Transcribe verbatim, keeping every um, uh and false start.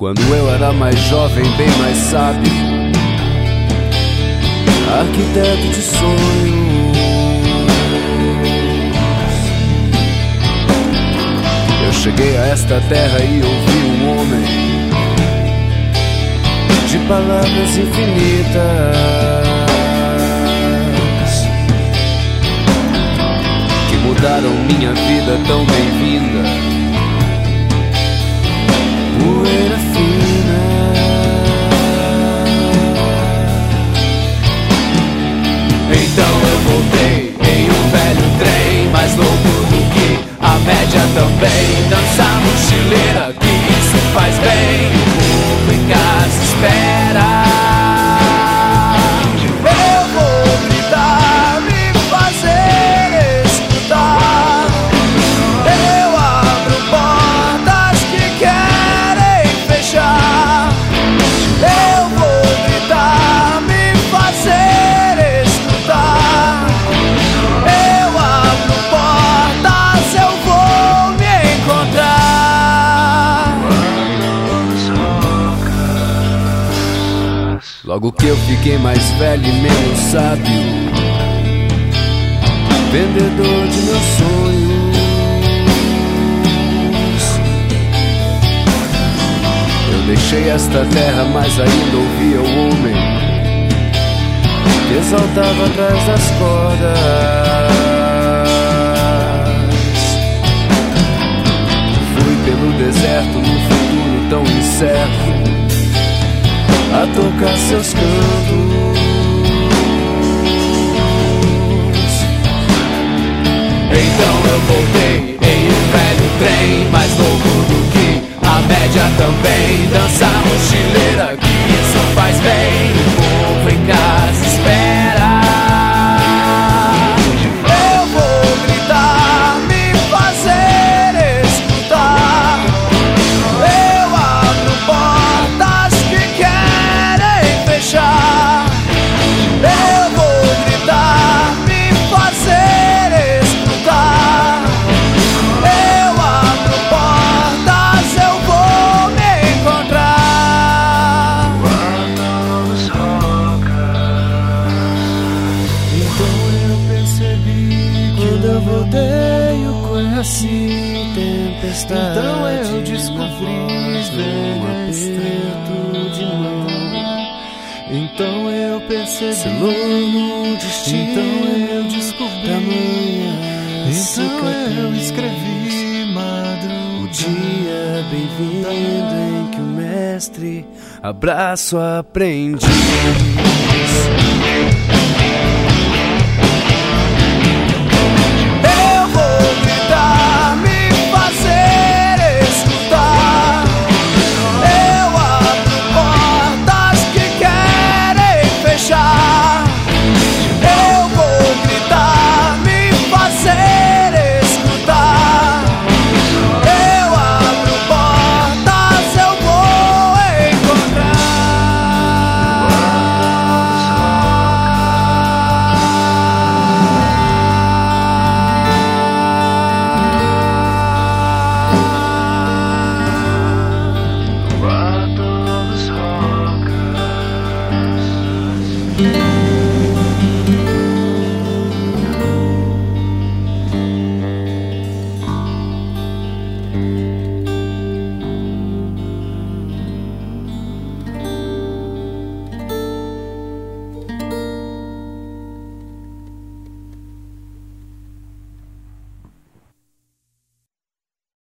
Quando eu era mais jovem, bem mais sábio, arquiteto de sonhos, eu cheguei a esta terra e ouvi um homem de palavras infinitas, que mudaram minha vida tão bem-vinda. Poeira fina, então eu voltei em um velho trem, mais louco do que a média também. Dançar mochileira, que isso faz bem. O povo em casa espera. Eu vou gritar, me fazer escutar. Eu abro portas que querem fechar. Eu vou gritar, me fazer escutar. Eu abro portas, eu vou me encontrar. Logo que eu fiquei mais velho e menos sábio, vendedor de meus sonhos, eu deixei esta terra, mas ainda ouvia o homem que exaltava atrás das cordas. Fui pelo deserto num futuro tão incerto, a tocar seus cantos. Então eu voltei em um velho trem, mais louco do que a média também. Dançar mochileira, que isso faz bem. O povo em casa espera. Eu vou gritar, me fazer escutar. Eu abro portas que querem fechar. Eu vou gritar, me fazer escutar. Eu abro portas, eu vou me encontrar. Então eu percebi, quando eu voltei eu conheci tempestade. Então eu descobri um aperto de mão. Então eu percebi, selou no destino. Então eu descobri tamanha. Então eu escrevi madrugada. O dia bem-vindo em que o mestre abraça o aprendiz.